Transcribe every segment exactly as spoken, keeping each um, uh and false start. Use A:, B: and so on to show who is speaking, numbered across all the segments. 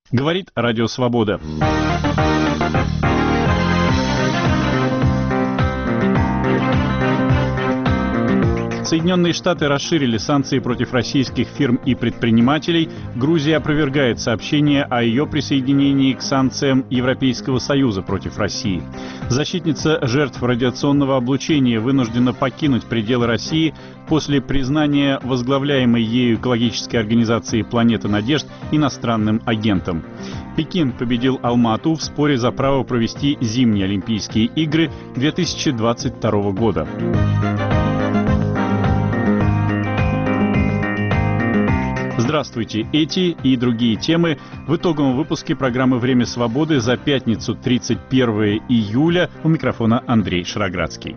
A: Говорит Радио Свобода. Соединенные Штаты расширили санкции против российских фирм и предпринимателей. Грузия опровергает сообщение о ее присоединении к санкциям Европейского Союза против России. Защитница жертв радиационного облучения вынуждена покинуть пределы России после признания возглавляемой ею экологической организации «Планета надежд» иностранным агентом. Пекин победил Алмату в споре за право провести зимние Олимпийские игры две тысячи двадцать второго года. Здравствуйте! Эти и другие темы в итоговом выпуске программы «Время свободы» за пятницу, тридцать первое июля. У микрофона Андрей Шароградский.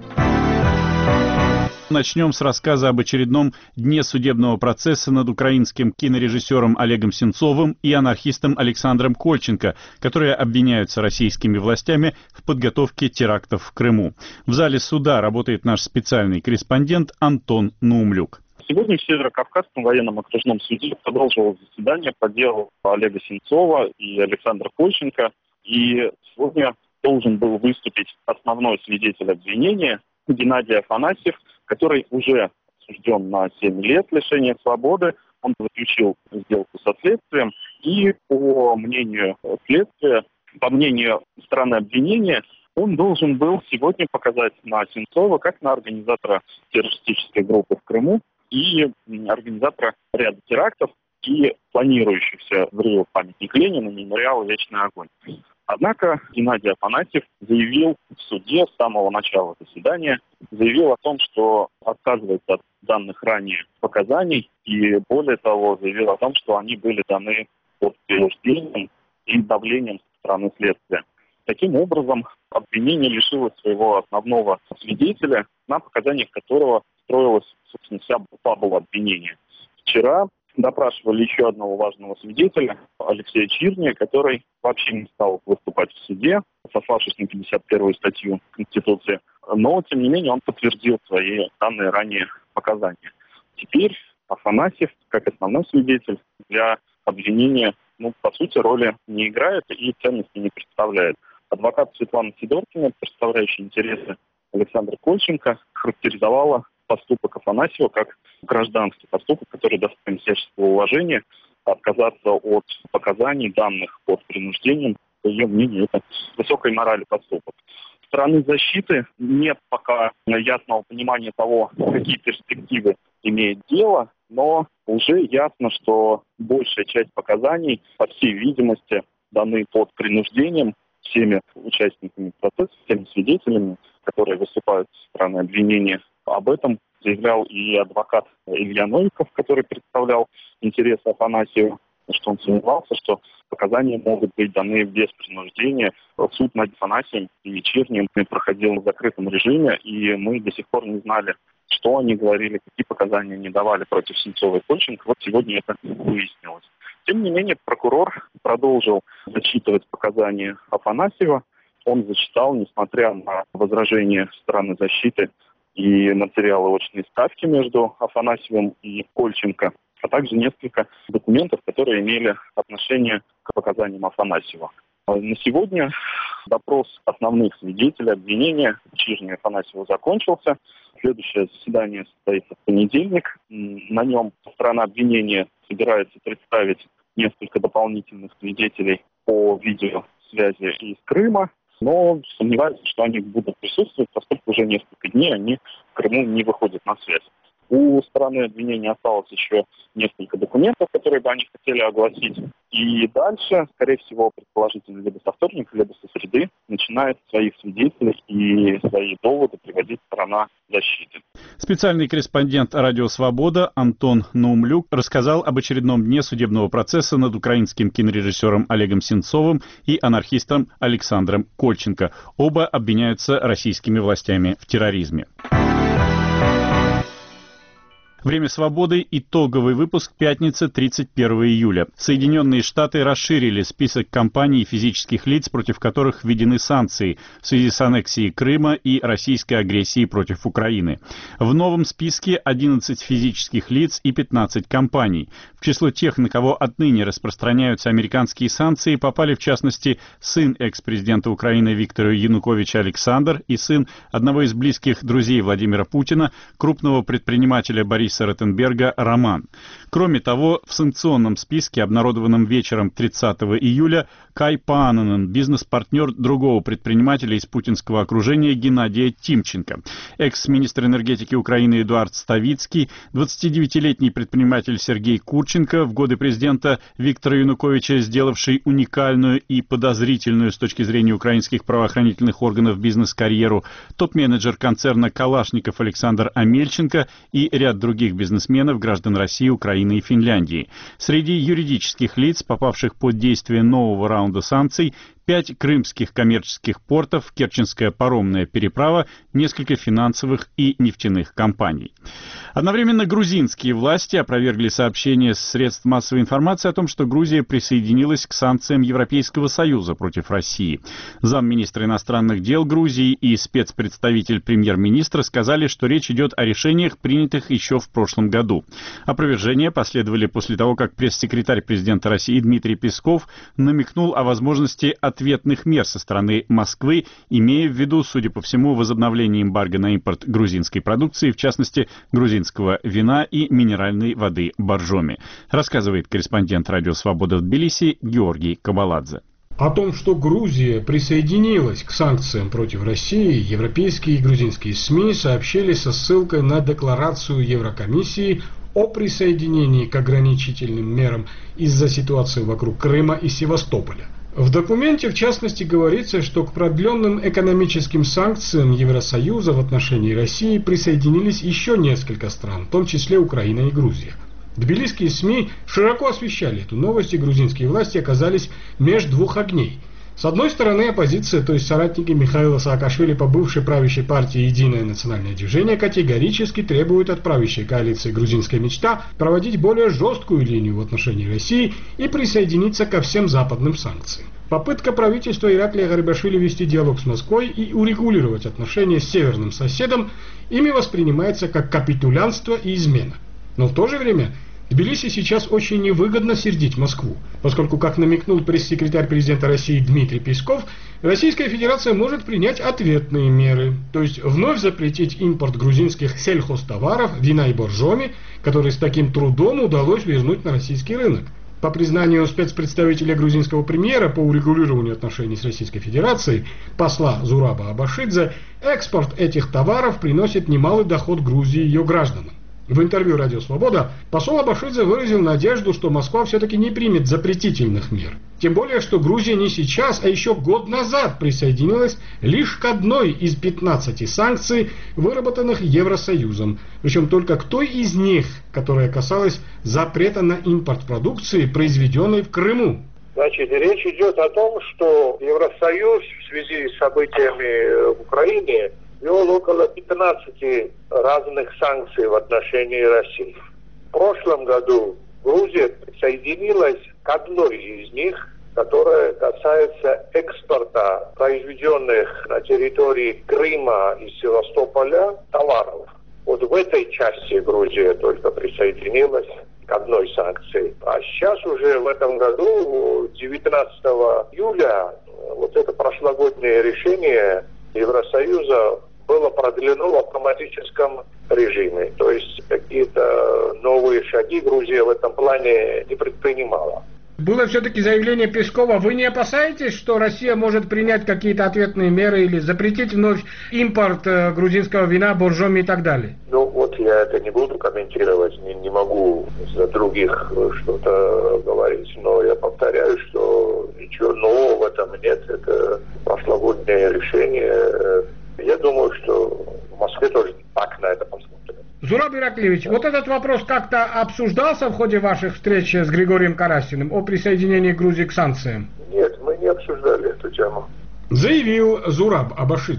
A: Начнем с рассказа об очередном дне судебного процесса над украинским кинорежиссером Олегом Сенцовым и анархистом Александром Кольченко, которые обвиняются российскими властями в подготовке терактов в Крыму. В зале суда работает наш специальный корреспондент Антон Наумлюк.
B: Сегодня в Северо-Кавказском военном окружном суде продолжилось заседание по делу Олега Сенцова и Александра Кольченко. И сегодня должен был выступить основной свидетель обвинения Геннадий Афанасьев, который уже осужден на семь лет лишения свободы. Он заключил сделку со следствием. И по мнению следствия, по мнению стороны обвинения, он должен был сегодня показать на Сенцова как на организатора террористической группы в Крыму и организатора ряда терактов и планирующихся взрывов памятника Ленина, мемориала «Вечный огонь». Однако Геннадий Афанасьев заявил в суде с самого начала заседания, заявил о том, что отказывается от данных ранее показаний, и более того, заявил о том, что они были даны под принуждением и давлением со стороны следствия. Таким образом, обвинение лишилось своего основного свидетеля, на показаниях которого строилась, собственно, вся фабула обвинения. Вчера допрашивали еще одного важного свидетеля, Алексея Чирния, который вообще не стал выступать в суде, сославшись на пятьдесят первую статью Конституции, но, тем не менее, он подтвердил свои данные ранее показания. Теперь Афанасьев, как основной свидетель, для обвинения, ну, по сути, роли не играет и ценности не представляет. Адвокат Светлана Сидоркина, представляющая интересы Александра Кольченко, характеризовала поступок Афанасьева как гражданский поступок, который достоин всяческого уважения. Отказаться от показаний, данных под принуждением, по ее мнению, это высокой морали поступок. Со стороны защиты нет пока ясного понимания того, какие перспективы имеет дело, но уже ясно, что большая часть показаний, по всей видимости, даны под принуждением всеми участниками процесса, всеми свидетелями, которые выступают со стороны обвинения. Об этом заявлял и адвокат Илья Новиков, который представлял интересы Афанасьева, что он сомневался, что показания могут быть даны без принуждения. Суд над Афанасьевым и Чирнием проходил в закрытом режиме, и мы до сих пор не знали, что они говорили, какие показания они давали против Сенцова и Кольченко. Вот сегодня это выяснилось. Тем не менее, прокурор продолжил зачитывать показания Афанасьева. Он зачитал, несмотря на возражения стороны защиты и материалы очной ставки между Афанасьевым и Кольченко, а также несколько документов, которые имели отношение к показаниям Афанасьева. На сегодня допрос основных свидетелей обвинения Чирния и Афанасьева закончился. Следующее заседание состоится в понедельник. На нем сторона обвинения собирается представить несколько дополнительных свидетелей по видеосвязи из Крыма, но сомневаюсь, что они будут присутствовать, поскольку уже несколько дней они в Крыму не выходят на связь. У стороны обвинения осталось еще несколько документов, которые бы они хотели огласить. И дальше, скорее всего, предположительно, либо со вторника, либо со среды начинает своих свидетелей и свои доводы приводить сторона защиты.
A: Специальный корреспондент «Радио Свобода» Антон Наумлюк рассказал об очередном дне судебного процесса над украинским кинорежиссером Олегом Сенцовым и анархистом Александром Кольченко. Оба обвиняются российскими властями в терроризме. Время свободы. Итоговый выпуск. Пятница, тридцать первого июля. Соединенные Штаты расширили список компаний и физических лиц, против которых введены санкции в связи с аннексией Крыма и российской агрессией против Украины. В новом списке одиннадцать физических лиц и пятнадцать компаний. В число тех, на кого отныне распространяются американские санкции, попали в частности сын экс-президента Украины Виктора Януковича Александр и сын одного из близких друзей Владимира Путина, крупного предпринимателя Бориса Ротенберга Роман. Кроме того, в санкционном списке, обнародованном вечером тридцатого июля, Кай Паананен, бизнес-партнер другого предпринимателя из путинского окружения Геннадия Тимченко. Экс-министр энергетики Украины Эдуард Ставицкий, двадцатидевятилетний предприниматель Сергей Курченко, в годы президента Виктора Януковича сделавший уникальную и подозрительную с точки зрения украинских правоохранительных органов бизнес-карьеру, топ-менеджер концерна «Калашников» Александр Амельченко и ряд других бизнесменов, граждан России, Украины и Финляндии. Среди юридических лиц, попавших под действие нового раунда санкций, пять крымских коммерческих портов, Керченская паромная переправа, несколько финансовых и нефтяных компаний. Одновременно грузинские власти опровергли сообщения средств массовой информации о том, что Грузия присоединилась к санкциям Европейского Союза против России. Замминистра иностранных дел Грузии и спецпредставитель премьер-министра сказали, что речь идет о решениях, принятых еще в прошлом году. Опровержения последовали после того, как пресс-секретарь президента России Дмитрий Песков намекнул о возможности ответных мер со стороны Москвы, имея в виду, судя по всему, возобновление эмбарго на импорт грузинской продукции, в частности, грузинского вина и минеральной воды боржоми, рассказывает корреспондент «Радио Свобода» в Тбилиси Георгий Кабаладзе.
C: О том, что Грузия присоединилась к санкциям против России, европейские и грузинские СМИ сообщили со ссылкой на декларацию Еврокомиссии о присоединении к ограничительным мерам из-за ситуации вокруг Крыма и Севастополя. В документе, в частности, говорится, что к продленным экономическим санкциям Евросоюза в отношении России присоединились еще несколько стран, в том числе Украина и Грузия. Тбилисские СМИ широко освещали эту новость, и грузинские власти оказались между двух огней. С одной стороны, оппозиция, то есть соратники Михаила Саакашвили по бывшей правящей партии «Единое национальное движение», категорически требуют от правящей коалиции «Грузинская мечта» проводить более жесткую линию в отношении России и присоединиться ко всем западным санкциям. Попытка правительства Ираклия Гарибашвили вести диалог с Москвой и урегулировать отношения с северным соседом ими воспринимается как капитулянство и измена. Но в то же время Тбилиси сейчас очень невыгодно сердить Москву, поскольку, как намекнул пресс-секретарь президента России Дмитрий Песков, Российская Федерация может принять ответные меры, то есть вновь запретить импорт грузинских сельхозтоваров, вина и боржоми, которые с таким трудом удалось вернуть на российский рынок. По признанию спецпредставителя грузинского премьера по урегулированию отношений с Российской Федерацией, посла Зураба Абашидзе, экспорт этих товаров приносит немалый доход Грузии и ее гражданам. В интервью «Радио Свобода» посол Абашидзе выразил надежду, что Москва все-таки не примет запретительных мер. Тем более, что Грузия не сейчас, а еще год назад присоединилась лишь к одной из пятнадцати санкций, выработанных Евросоюзом. Причем только к той из них, которая касалась запрета на импорт продукции, произведенной в Крыму.
D: Значит, речь идет о том, что Евросоюз в связи с событиями в Украине ввел около пятнадцати разных санкций в отношении России. В прошлом году Грузия присоединилась к одной из них, которая касается экспорта произведенных на территории Крыма и Севастополя товаров. Вот в этой части Грузия только присоединилась к одной санкции. А сейчас уже в этом году, девятнадцатого июля, вот это прошлогоднее решение Евросоюза было продлено в автоматическом режиме. То есть какие-то новые шаги Грузия в этом плане не предпринимала.
C: Было все-таки заявление Пескова. Вы не опасаетесь, что Россия может принять какие-то ответные меры или запретить вновь импорт э, грузинского вина, боржоми и так далее?
D: Ну вот я это не буду комментировать, не, не могу за других что-то говорить, но я повторяю, что ничего нового в этом нет. Это прошлогоднее решение. Я думаю, что в Москве тоже так на это посмотрят.
C: Зураб Ираклиевич, вот этот вопрос как-то обсуждался в ходе ваших встреч с Григорием Карасиным о присоединении Грузии к санкциям?
D: Нет, мы не обсуждали эту тему.
C: Заявил Зураб Абашидзе.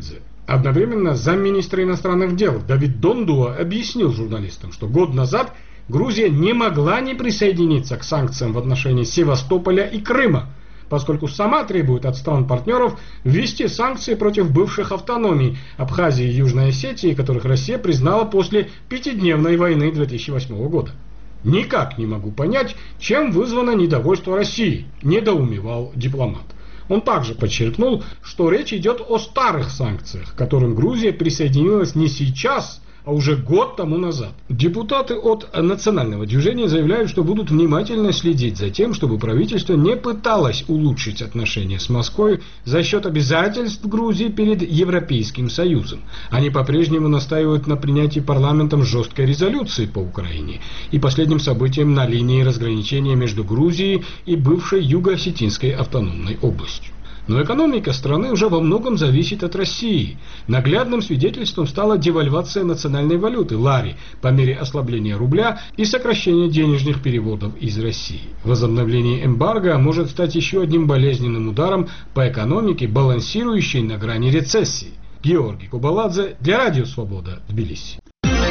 C: Одновременно замминистра иностранных дел Давид Дондуа объяснил журналистам, что год назад Грузия не могла не присоединиться к санкциям в отношении Севастополя и Крыма, поскольку сама требует от стран-партнеров ввести санкции против бывших автономий Абхазии и Южной Осетии, которых Россия признала после пятидневной войны две тысячи восьмого года. «Никак не могу понять, чем вызвано недовольство России», – недоумевал дипломат. Он также подчеркнул, что речь идет о старых санкциях, к которым Грузия присоединилась не сейчас, а уже год тому назад. Депутаты от национального движения заявляют, что будут внимательно следить за тем, чтобы правительство не пыталось улучшить отношения с Москвой за счет обязательств Грузии перед Европейским Союзом. Они по-прежнему настаивают на принятии парламентом жесткой резолюции по Украине и последним событиям на линии разграничения между Грузией и бывшей Юго-Осетинской автономной областью. Но экономика страны уже во многом зависит от России. Наглядным свидетельством стала девальвация национальной валюты лари по мере ослабления рубля и сокращения денежных переводов из России. Возобновление эмбарго может стать еще одним болезненным ударом по экономике, балансирующей на грани рецессии. Георгий Кубаладзе для Радио Свобода, Тбилиси.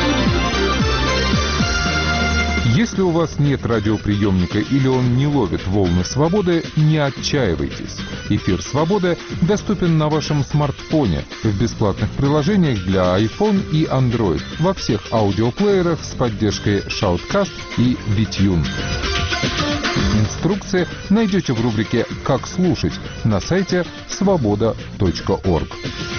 E: Если у вас нет радиоприемника или он не ловит волны свободы, не отчаивайтесь. Эфир «Свободы» доступен на вашем смартфоне в бесплатных приложениях для iPhone и Android во всех аудиоплеерах с поддержкой Shoutcast и Bitune. Инструкции найдете в рубрике «Как слушать» на сайте свобода точка орг.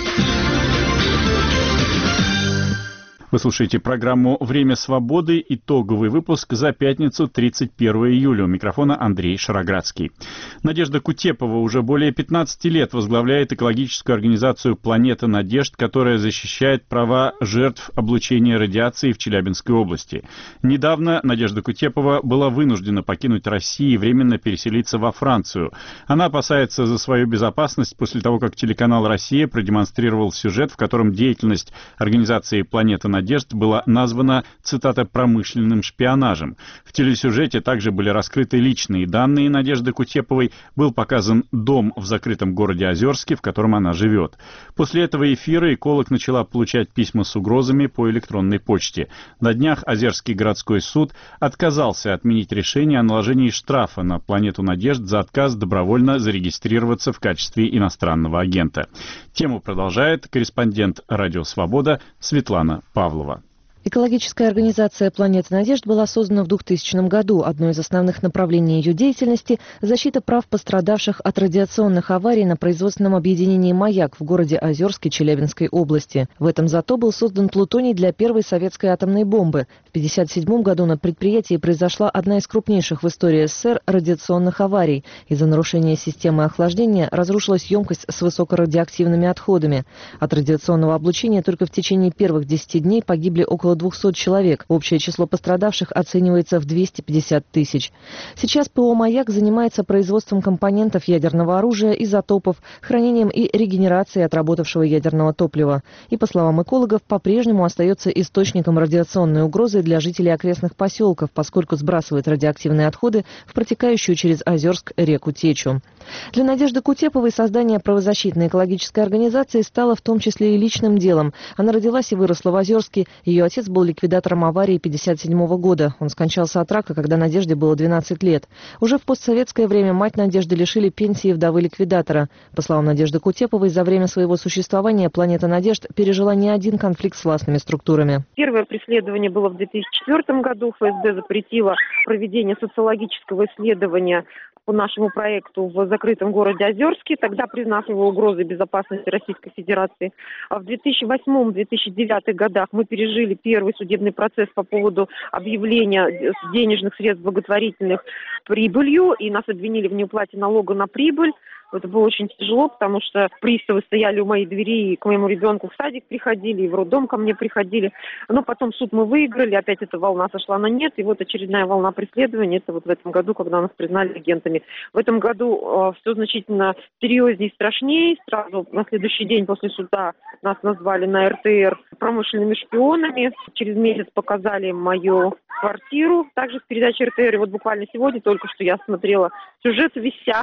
A: Вы слушаете программу «Время свободы», итоговый выпуск за пятницу, тридцать первого июля. У микрофона Андрей Шароградский. Надежда Кутепова уже более пятнадцати лет возглавляет экологическую организацию «Планета надежд», которая защищает права жертв облучения радиацией в Челябинской области. Недавно Надежда Кутепова была вынуждена покинуть Россию и временно переселиться во Францию. Она опасается за свою безопасность после того, как телеканал «Россия» продемонстрировал сюжет, в котором деятельность организации «Планета надежд» надежд была названа, цитата, «промышленным шпионажем». В телесюжете также были раскрыты личные данные Надежды Кутеповой, был показан дом в закрытом городе Озерске, в котором она живет. После этого эфира эколог начала получать письма с угрозами по электронной почте. На днях Озерский городской суд отказался отменить решение о наложении штрафа на «Планету надежд» за отказ добровольно зарегистрироваться в качестве иностранного агента. Тему продолжает корреспондент «Радио Свобода» Светлана Павлова.
F: Экологическая организация «Планета надежд» была создана в двухтысячном году. Одно из основных направлений ее деятельности – защита прав пострадавших от радиационных аварий на производственном объединении «Маяк» в городе Озерске Челябинской области. В этом зато был создан плутоний для первой советской атомной бомбы. В тысяча девятьсот пятьдесят седьмом году на предприятии произошла одна из крупнейших в истории СССР радиационных аварий. Из-за нарушения системы охлаждения разрушилась емкость с высокорадиоактивными отходами. От радиационного облучения только в течение первых десяти дней погибли около двухсот человек. Общее число пострадавших оценивается в двести пятьдесят тысяч. Сейчас ПО «Маяк» занимается производством компонентов ядерного оружия, изотопов, хранением и регенерацией отработавшего ядерного топлива. И, по словам экологов, по-прежнему остается источником радиационной угрозы для жителей окрестных поселков, поскольку сбрасывает радиоактивные отходы в протекающую через Озерск реку Течу. Для Надежды Кутеповой создание правозащитной экологической организации стало в том числе и личным делом. Она родилась и выросла в Озерске. Ее отец был ликвидатором аварии тысяча девятьсот пятьдесят седьмого года. Он скончался от рака, когда Надежде было двенадцать лет. Уже в постсоветское время мать Надежды лишили пенсии вдовы ликвидатора. По словам Надежды Кутеповой, за время своего существования «Планета надежд» пережила не один конфликт с властными структурами.
G: Первое преследование было в две тысячи четвёртом году. ФСБ запретила проведение социологического исследования по нашему проекту в закрытом городе Озерске, тогда признав его угрозой безопасности Российской Федерации. А в две тысячи восьмом — две тысячи девятом годах мы пережили первый судебный процесс по поводу объявления денежных средств благотворительных прибылью, и нас обвинили в неуплате налога на прибыль. Это было очень тяжело, потому что приставы стояли у моей двери, и к моему ребенку в садик приходили, и в роддом ко мне приходили. Но потом суд мы выиграли, опять эта волна сошла на нет, и вот очередная волна преследования, это вот в этом году, когда нас признали агентами. В этом году э, все значительно серьезнее и страшнее. Сразу на следующий день после суда нас назвали на эр тэ эр промышленными шпионами. Через месяц показали мою квартиру, также с передачи эр тэ эр. И вот буквально сегодня только что я смотрела сюжет в вестях.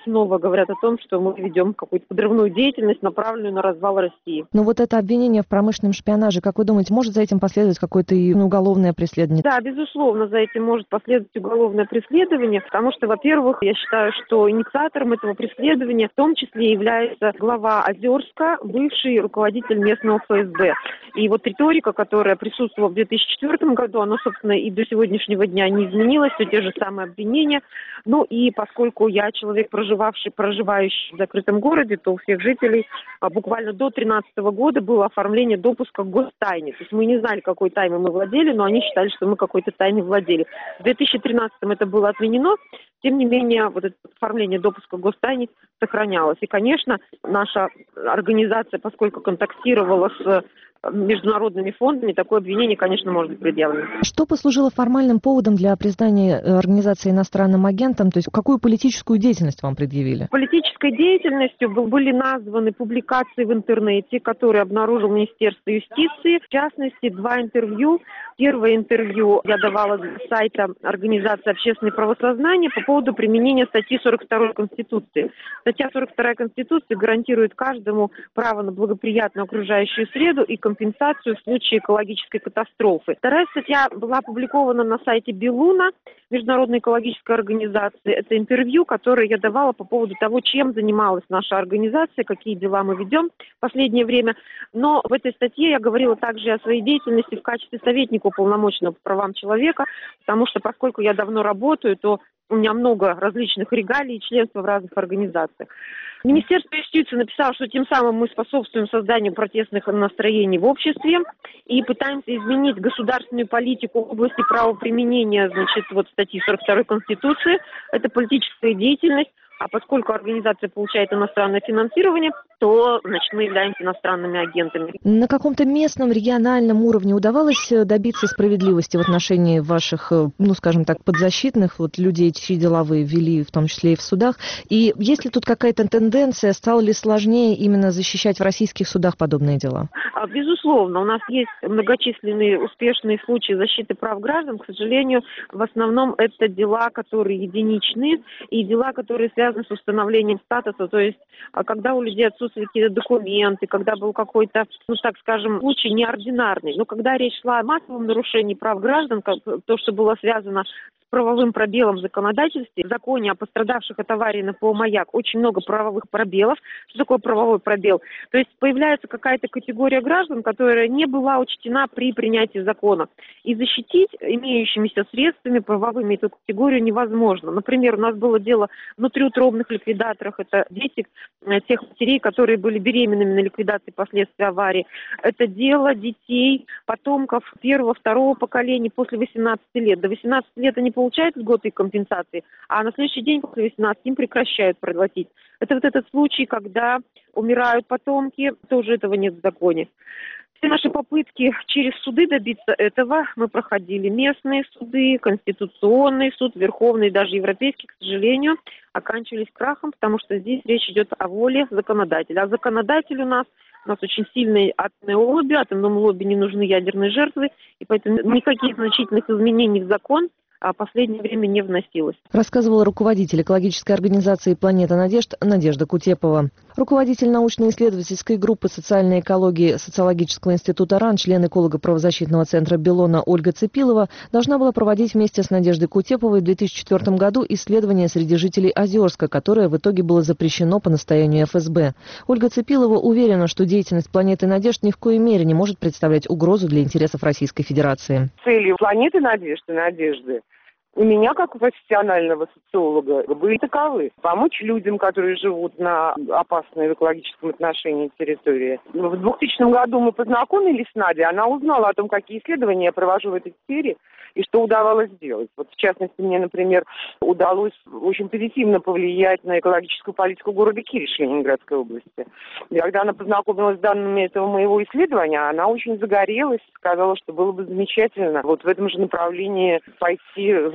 G: снова говорят о том, что мы ведем какую-то подрывную деятельность, направленную на развал России.
F: Но вот это обвинение в промышленном шпионаже, как вы думаете, может за этим последовать какое-то и уголовное преследование?
G: Да, безусловно, за этим может последовать уголовное преследование, потому что, во-первых, я считаю, что инициатором этого преследования в том числе является глава Озерска, бывший руководитель местного эф эс бэ. И вот риторика, которая присутствовала в две тысячи четвёртом году, она, собственно, и до сегодняшнего дня не изменилась, все те же самые обвинения. Ну и поскольку я человек, проживавший, проживающий в закрытом городе, то у всех жителей а, буквально до две тысячи тринадцатого года было оформление допуска к гостайне. То есть мы не знали, какой тайной мы владели, но они считали, что мы какой-то тайной владели. В две тысячи тринадцатом это было отменено, тем не менее, вот это оформление допуска к гостайне сохранялось. И, конечно, наша организация, поскольку контактировала с международными фондами, такое обвинение, конечно, может быть предъявлено.
F: Что послужило формальным поводом для признания организации иностранным агентом? То есть какую политическую деятельность вам предъявили?
G: Политической деятельностью были названы публикации в интернете, которые обнаружил Министерство юстиции. В частности, два интервью. Первое интервью я давала с сайта Организации общественного правосознания по поводу применения статьи сорок второй Конституции. Статья сорок вторая Конституции гарантирует каждому право на благоприятную окружающую среду и компенсацию в случае экологической катастрофы. Вторая статья была опубликована на сайте Белуна, Международной экологической организации. Это интервью, которое я давала по поводу того, чем занималась наша организация, какие дела мы ведем в последнее время. Но в этой статье я говорила также о своей деятельности в качестве советника уполномоченного по правам человека, потому что поскольку я давно работаю, то у меня много различных регалий и членства в разных организациях. Министерство юстиции написало, что тем самым мы способствуем созданию протестных настроений в обществе и пытаемся изменить государственную политику в области правоприменения, значит, вот статьи сорок второй Конституции. Это политическая деятельность. А поскольку организация получает иностранное финансирование, то, значит, мы являемся иностранными агентами.
F: На каком-то местном, региональном уровне удавалось добиться справедливости в отношении ваших, ну, скажем так, подзащитных, вот людей, чьи дела вы вели, в том числе и в судах? И есть ли тут какая-то тенденция, стало ли сложнее именно защищать в российских судах подобные дела?
G: Безусловно, у нас есть многочисленные успешные случаи защиты прав граждан. К сожалению, в основном это дела, которые единичные, и дела, которые связаны с установлением статуса, то есть когда у людей отсутствуют какие-то документы, когда был какой-то, ну так скажем, случай неординарный. Но когда речь шла о массовом нарушении прав граждан, то, что было связано с правовым пробелом в законодательстве, в законе о пострадавших от аварии на ПО «Маяк» очень много правовых пробелов. Что такое правовой пробел? То есть появляется какая-то категория граждан, которая не была учтена при принятии закона. И защитить имеющимися средствами правовыми эту категорию невозможно. Например, у нас было дело внутриутробных ликвидаторах. Это дети тех матерей, которые были беременными на ликвидации последствий аварии. Это дело детей, потомков первого, второго поколения после восемнадцати лет. До восемнадцати лет они получают льготы и компенсации, а на следующий день после восемнадцати им прекращают платить. Это вот этот случай, когда умирают потомки, тоже этого нет в законе. Все наши попытки через суды добиться этого, мы проходили местные суды, Конституционный суд, Верховный, даже Европейский, к сожалению, оканчивались крахом, потому что здесь речь идет о воле законодателя. А законодатель у нас, у нас очень сильное атомное лобби, атомному лобби не нужны ядерные жертвы, и поэтому никаких значительных изменений в закон а в последнее время не вносилось.
F: Рассказывала руководитель экологической организации «Планета Надежд» Надежда Кутепова. Руководитель научно-исследовательской группы социальной экологии Социологического института РАН, член эколого-правозащитного центра Белона Ольга Цепилова должна была проводить вместе с Надеждой Кутеповой в две тысячи четвёртом году исследование среди жителей Озерска, которое в итоге было запрещено по настоянию эф эс бэ. Ольга Цепилова уверена, что деятельность «Планеты Надежд» ни в коей мере не может представлять угрозу для интересов Российской Федерации.
H: Целью «Планеты Надежд» и «Надежды» у меня, как у профессионального социолога, были таковы. Помочь людям, которые живут на опасной в экологическом отношении территории. В двухтысячном году мы познакомились с Надей, она узнала о том, какие исследования я провожу в этой сфере и что удавалось сделать. Вот, в частности, мне, например, удалось очень позитивно повлиять на экологическую политику города Кириш Ленинградской области. И когда она познакомилась с данными этого моего исследования, она очень загорелась, сказала, что было бы замечательно вот в этом же направлении пойти в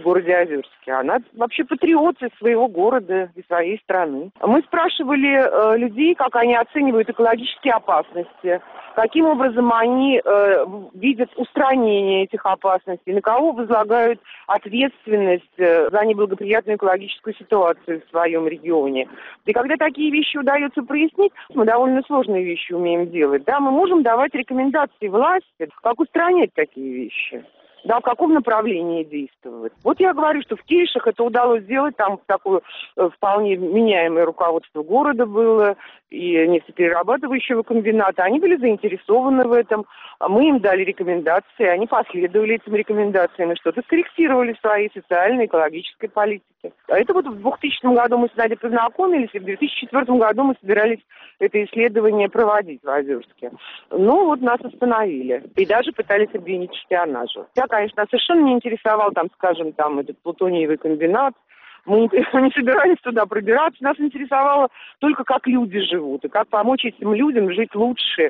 H: городе Озерске. Она вообще патриот своего города и своей страны. Мы спрашивали э, людей, как они оценивают экологические опасности, каким образом они э, видят устранение этих опасностей, на кого возлагают ответственность э, за неблагоприятную экологическую ситуацию в своем регионе. И когда такие вещи удается прояснить, мы довольно сложные вещи умеем делать, да, мы можем давать рекомендации власти, как устранять такие вещи. Да, в каком направлении действовать. Вот я говорю, что в Киришах это удалось сделать, там такое э, вполне меняемое руководство города было, и нефтеперерабатывающего комбината. Они были заинтересованы в этом, мы им дали рекомендации, они последовали этим рекомендациям и что-то скорректировали в своей социальной, экологической политике. А это вот в двухтысячном году мы с Надей познакомились, и в две тысячи четвёртом году мы собирались это исследование проводить в Озерске. Ну, вот нас остановили. И даже пытались обвинить в шпионаже. Я, конечно, совершенно не интересовал, там, скажем, там, этот плутониевый комбинат. Мы не, не собирались туда пробираться. Нас интересовало только, как люди живут, и как помочь этим людям жить лучше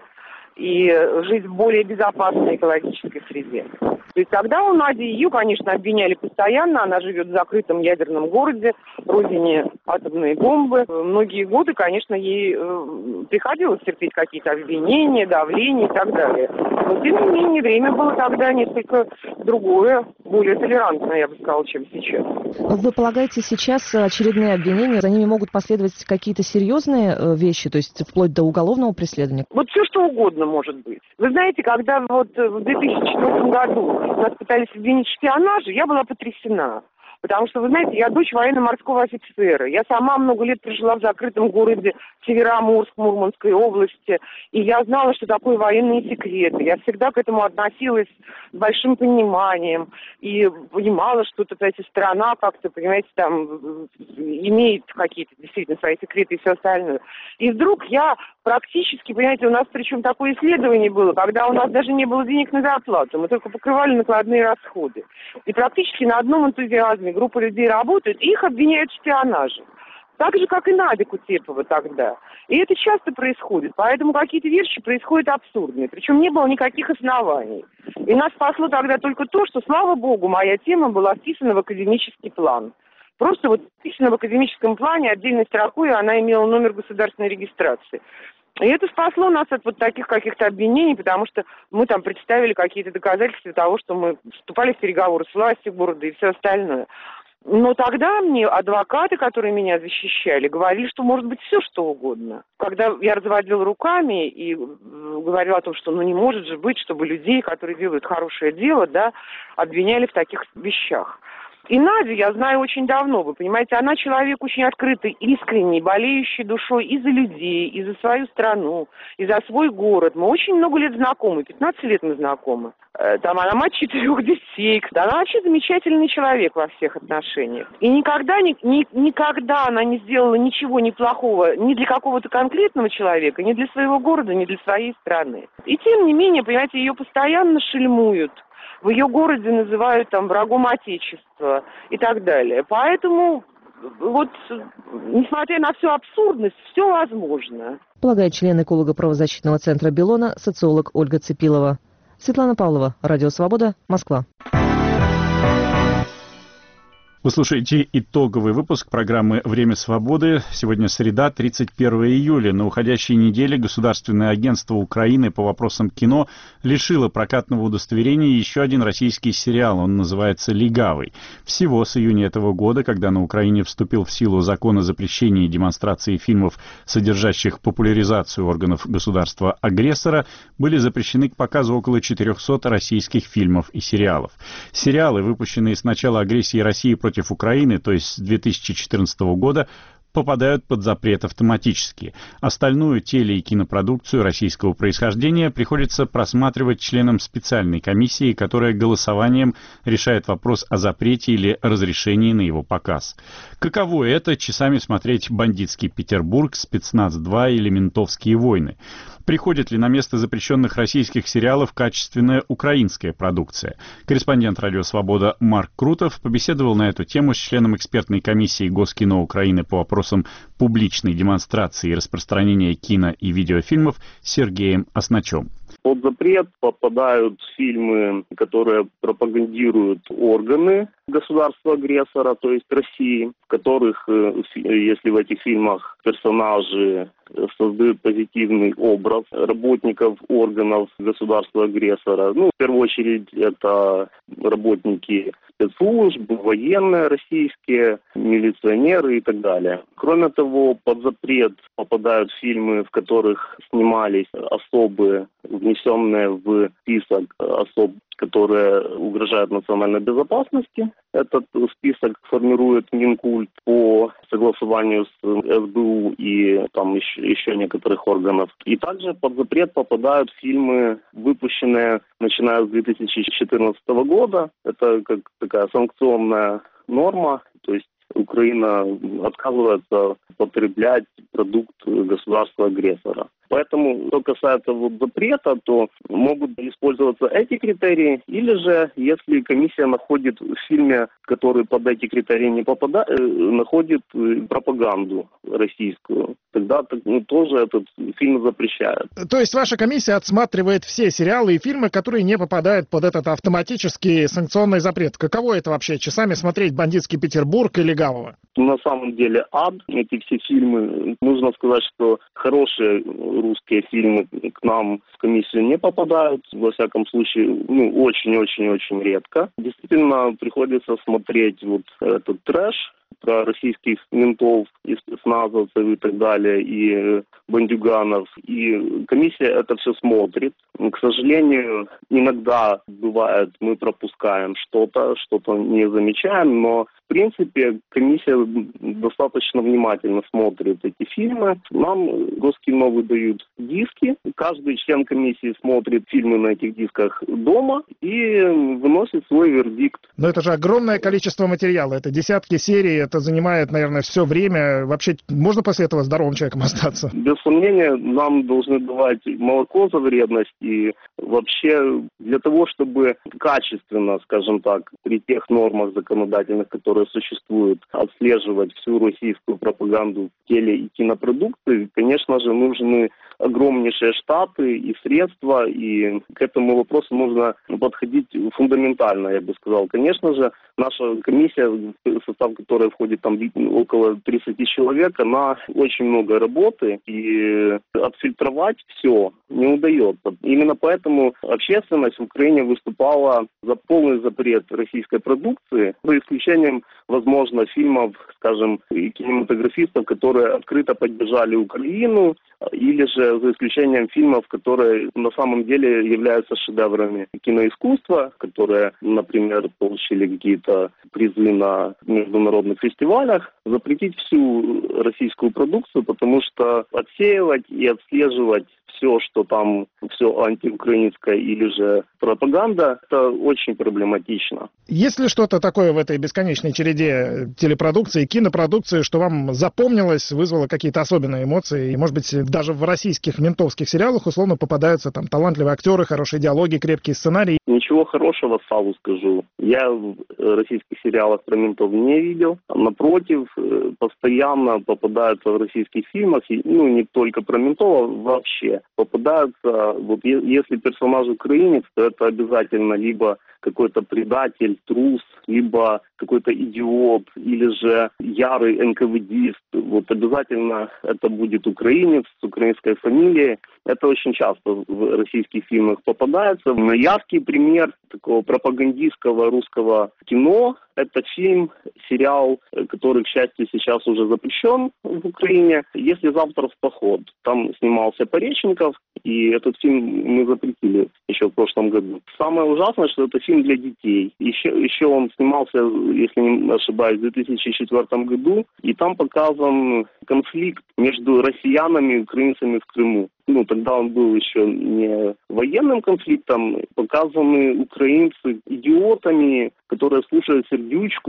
H: и жить в более безопасной экологической среде. То есть тогда у Нади ее, конечно, обвиняли постоянно. Она живет в закрытом ядерном городе, родине атомной бомбы. Многие годы, конечно, ей э, приходилось терпеть какие-то обвинения, давление и так далее. Но, тем не менее, время было тогда несколько другое, более толерантное, я бы сказала, чем сейчас.
F: Вы полагаете, сейчас очередные обвинения, за ними могут последовать какие-то серьезные вещи, то есть вплоть до уголовного преследования?
H: Вот все, что угодно может быть. Вы знаете, когда вот в две тысячи четвёртом году нас пытались обвинить в шпионаже, я была потрясена. Потому что, вы знаете, я дочь военно-морского офицера. Я сама много лет прожила в закрытом городе Североморск, Мурманской области. И я знала, что такое военные секреты. Я всегда к этому относилась с большим пониманием. И понимала, что эта страна как-то, понимаете, там имеет какие-то действительно свои секреты и все остальное. И вдруг я практически, понимаете, у нас причем такое исследование было, когда у нас даже не было денег на зарплату. Мы только покрывали накладные расходы. И практически на одном энтузиазме группа людей работает, и их обвиняют в шпионаже. Так же, как и Надя Кутепова тогда. И это часто происходит. Поэтому какие-то вещи происходят абсурдные. Причем не было никаких оснований. И нас спасло тогда только то, что, слава богу, моя тема была вписана в академический план. Просто вот вписана в академическом плане отдельной строкой, она имела номер государственной регистрации. И это спасло нас от вот таких каких-то обвинений, потому что мы там представили какие-то доказательства того, что мы вступали в переговоры с властью города и все остальное. Но тогда мне адвокаты, которые меня защищали, говорили, что может быть все, что угодно. Когда я разводила руками и говорила о том, что ну не может же быть, чтобы людей, которые делают хорошее дело, да, обвиняли в таких вещах. И Надю я знаю очень давно, вы понимаете, она человек очень открытый, искренний, болеющий душой и за людей, и за свою страну, и за свой город. Мы очень много лет знакомы, пятнадцать лет мы знакомы. Там она мать четырех детей. Она вообще замечательный человек во всех отношениях. И никогда, ни, ни, никогда она не сделала ничего неплохого ни для какого-то конкретного человека, ни для своего города, ни для своей страны. И тем не менее, понимаете, ее постоянно шельмуют. В ее городе называют там врагом Отечества и так далее. Поэтому вот, несмотря на всю абсурдность, все возможно.
F: Полагает член эколого-правозащитного центра «Белона» социолог Ольга Цепилова. Светлана Павлова, Радио Свобода, Москва.
A: Вы слушаете итоговый выпуск программы «Время свободы». Сегодня среда, тридцать первого июля. На уходящей неделе Государственное агентство Украины по вопросам кино лишило прокатного удостоверения еще один российский сериал. Он называется «Легавый». Всего с июня этого года, когда на Украине вступил в силу закон о запрещении демонстрации фильмов, содержащих популяризацию органов государства-агрессора, были запрещены к показу около четырехсот российских фильмов и сериалов. Сериалы, выпущенные с начала агрессии России против против Украины, то есть с две тысячи четырнадцатого года, попадают под запрет автоматически. Остальную теле- и кинопродукцию российского происхождения приходится просматривать членам специальной комиссии, которая голосованием решает вопрос о запрете или разрешении на его показ. Каково это часами смотреть «Бандитский Петербург», «Спецназ два» или «Ментовские войны»? Приходит ли на место запрещенных российских сериалов качественная украинская продукция? Корреспондент «Радио Свобода» Марк Крутов побеседовал на эту тему с членом экспертной комиссии Госкино Украины по вопросам публичной демонстрации и распространения кино и видеофильмов Сергеем Осначем.
I: Под запрет попадают фильмы, которые пропагандируют органы государства-агрессора, то есть России, в которых, если в этих фильмах персонажи создают позитивный образ работников органов государства-агрессора. Ну, в первую очередь, это работники спецслужб, военные российские, милиционеры и так далее. Кроме того, под запрет попадают фильмы, в которых снимались особы, внесенные в список особ, которые угрожают национальной безопасности. Этот список формирует Минкульт по согласованию с эс бэ у и там еще, еще некоторых органов. И также под запрет попадают фильмы, выпущенные начиная с две тысячи четырнадцатого года. Это как такая санкционная норма, то есть Украина отказывается потреблять продукт государства-агрессора. Поэтому, что касается вот запрета, то могут использоваться эти критерии, или же, если комиссия находит в фильме, который под эти критерии не попадает, находит пропаганду российскую, тогда ну, тоже этот фильм запрещают.
J: То есть ваша комиссия отсматривает все сериалы и фильмы, которые не попадают под этот автоматический санкционный запрет. Каково это вообще, часами смотреть «Бандитский Петербург» или «Гавова»?
I: На самом деле ад, эти все фильмы, нужно сказать, что хорошие русские фильмы к нам в комиссию не попадают, во всяком случае, ну, очень-очень-очень редко. Действительно, приходится смотреть вот этот трэш про российских ментов и спецназовцев и так далее, и бандюганов. И комиссия это все смотрит. К сожалению, иногда бывает, мы пропускаем что-то, что-то не замечаем, но в принципе комиссия достаточно внимательно смотрит эти фильмы. Нам Госкино выдают диски. Каждый член комиссии смотрит фильмы на этих дисках дома и выносит свой вердикт.
J: Но это же огромное количество материала. Это десятки серий, это занимает, наверное, все время. Вообще, можно после этого здоровым человеком остаться?
I: Без сомнения, нам должны давать молоко за вредность. И вообще, для того, чтобы качественно, скажем так, при тех нормах законодательных, которые существуют, отслеживать всю российскую пропаганду в теле- и кинопродукции, конечно же, нужны огромнейшие штаты и средства, и к этому вопросу нужно подходить фундаментально, я бы сказал. Конечно же, наша комиссия, в состав которой входит там около тридцати человек, она очень много работы, и отфильтровать все не удается. Именно поэтому общественность в Украине выступала за полный запрет российской продукции, за исключением, возможно, фильмов, скажем, кинематографистов, которые открыто поддержали Украину, или же за исключением фильмов, которые на самом деле являются шедеврами киноискусства, которые, например, получили какие-то призы на международных фестивалях, запретить всю российскую продукцию, потому что отсеивать и отслеживать все, что там, все антиукраинское или же пропаганда, это очень проблематично.
J: Есть ли что-то такое в этой бесконечной череде телепродукции, кинопродукции, что вам запомнилось, вызвало какие-то особенные эмоции? И, может быть, даже в российских ментовских сериалах условно попадаются там талантливые актеры, хорошие диалоги, крепкие сценарии?
I: Ничего хорошего, Саву скажу. Я в российских сериалах про ментов не видел. Напротив, постоянно попадаются в российских фильмах, ну, не только про ментов, а вообще. Попадаются, вот если персонаж украинец, то это обязательно либо какой-то предатель, трус, либо какой-то идиот, или же ярый эн ка вэ дист. Вот обязательно это будет украинец с украинской фамилией. Это очень часто в российских фильмах попадается. Яркий пример такого пропагандистского русского кино – это фильм, сериал, который, к счастью, сейчас уже запрещен в Украине. «Если завтра в поход». Там снимался Пореченков, и этот фильм мы запретили еще в прошлом году. Самое ужасное, что это фильм для детей. Еще, еще он снимался, если не ошибаюсь, в две тысячи четвёртом году, и там показан конфликт между россиянами и украинцами в Крыму. Ну, тогда он был еще не военным конфликтом. Показаны украинцы идиотами, которые слушают сердючку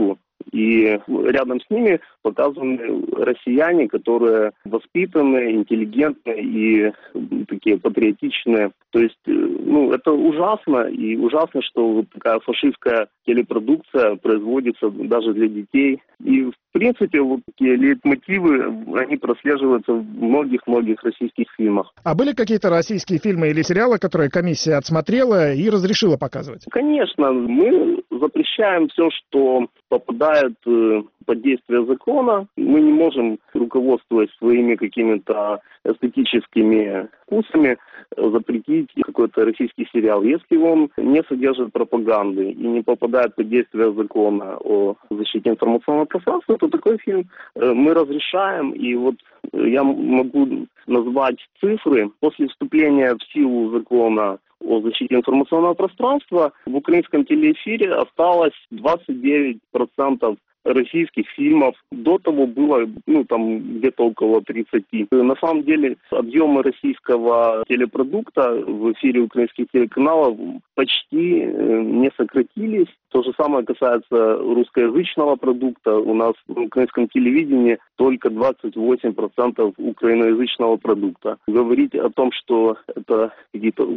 I: и рядом с ними показаны россияне, которые воспитанные, интеллигентные и такие патриотичные. То есть, ну, это ужасно, и ужасно, что вот такая фашистская телепродукция производится даже для детей. И, в принципе, вот такие лейтмотивы, они прослеживаются в многих-многих российских фильмах.
J: А были какие-то российские фильмы или сериалы, которые комиссия отсмотрела и разрешила показывать?
I: Конечно, мы запрещаем все, что попадает под действие закона. Мы не можем, руководствуясь своими какими-то эстетическими вкусами, запретить какой-то российский сериал. Если он не содержит пропаганды и не попадает под действие закона о защите информационного пространства, то такой фильм мы разрешаем. И вот я могу назвать цифры. После вступления в силу закона о защите информационного пространства в украинском телеэфире осталось двадцать девять процентов российских фильмов. До того было, ну, там, где-то около тридцати. На самом деле, объемы российского телепродукта в эфире украинских телеканалов почти не сократились. То же самое касается русскоязычного продукта. У нас в украинском телевидении только двадцать восемь процентов украиноязычного продукта. Говорить о том, что это какие-то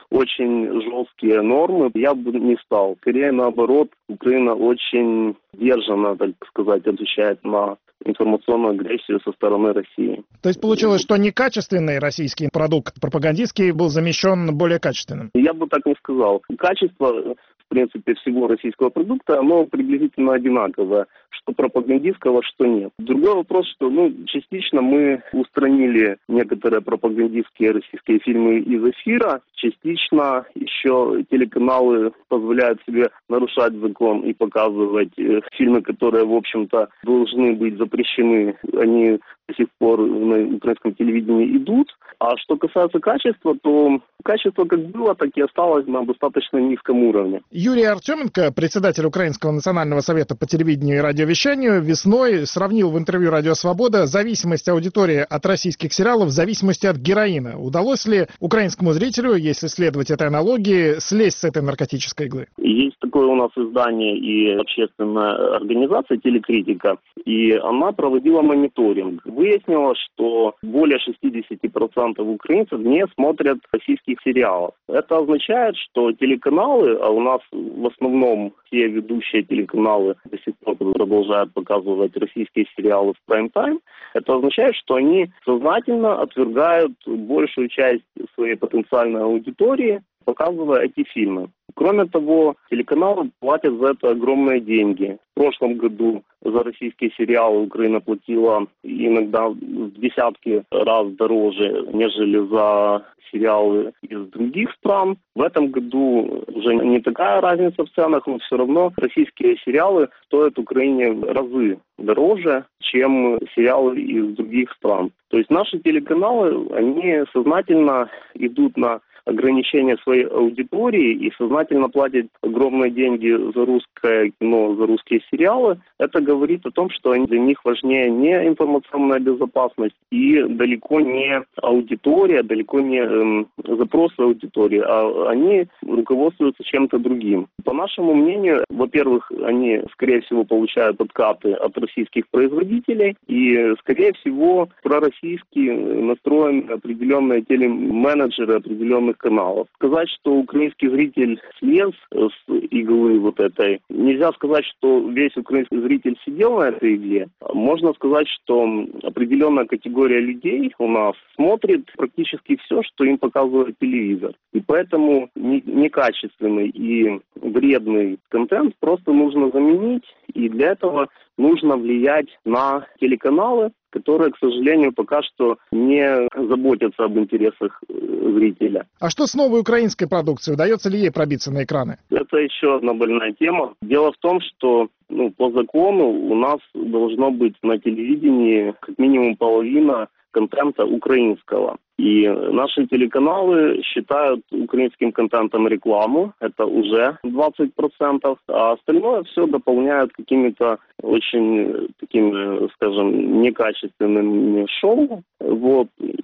I: очень жесткие нормы, я бы не стал. Скорее, наоборот, Украина очень сдержанно, так сказать, отвечает на информационную агрессию со стороны России.
J: То есть получилось, что некачественный российский продукт пропагандистский был замещен более качественным?
I: Я бы так не сказал. Качество, в принципе, всего российского продукта, оно приблизительно одинаковое. Что пропагандистского, что нет. Другой вопрос, что, ну, частично мы устранили некоторые пропагандистские российские фильмы из эфира, частично еще телеканалы позволяют себе нарушать закон и показывать э, фильмы, которые, в общем-то, должны быть запрещены. Они до сих пор на украинском телевидении идут. А что касается качества, то качество как было, так и осталось на достаточно низком уровне.
J: Юрий Артеменко, председатель Украинского национального совета по телевидению и радиовещанию, весной сравнил в интервью «Радио Свобода» зависимость аудитории от российских сериалов в зависимости от героина. Удалось ли украинскому зрителю, если следовать этой аналогии, слезть с этой наркотической иглы?
I: Есть такое у нас издание и общественная организация «Телекритика», и она проводила мониторинг. Выяснилось, что более шестьдесят процентов украинцев не смотрят российских сериалов. Это означает, что телеканалы, а у нас в основном все ведущие телеканалы до сих пор продолжают показывать российские сериалы в прайм-тайм, это означает, что они сознательно отвергают большую часть своей потенциальной аудитории, показывая эти фильмы. Кроме того, телеканалы платят за это огромные деньги. В прошлом году за российские сериалы Украина платила иногда в десятки раз дороже, нежели за сериалы из других стран. В этом году уже не такая разница в ценах, но все равно российские сериалы стоят Украине в разы дороже, чем сериалы из других стран. То есть наши телеканалы, они сознательно идут на ограничение своей аудитории и сознательно платят огромные деньги за русское кино, за русские сериалы. Это говорит о том, что для них важнее не информационная безопасность и далеко не аудитория, далеко не эм, запросы аудитории, а они руководствуются чем-то другим. По нашему мнению, во-первых, они, скорее всего, получают откаты от российских производителей и, скорее всего, пророссийски настроены определенные телеменеджеры определенных каналов. Сказать, что украинский зритель слез с иглы вот этой, нельзя сказать, что весь украинский зритель сидел на этой игле. Можно сказать, что определенная категория людей у нас смотрит практически все, что им показывает телевизор. И поэтому некачественный и вредный контент просто нужно заменить, и для этого нужно влиять на телеканалы, которые, к сожалению, пока что не заботятся об интересах зрителя.
J: А что с новой украинской продукцией? Удается ли ей пробиться на экраны?
I: Это еще одна больная тема. Дело в том, что ну, по закону у нас должно быть на телевидении как минимум половина контента украинского. И наши телеканалы считают украинским контентом рекламу, это уже двадцать процентов, а остальное все дополняют какими-то очень такими, скажем, некачественными шоу. Вот.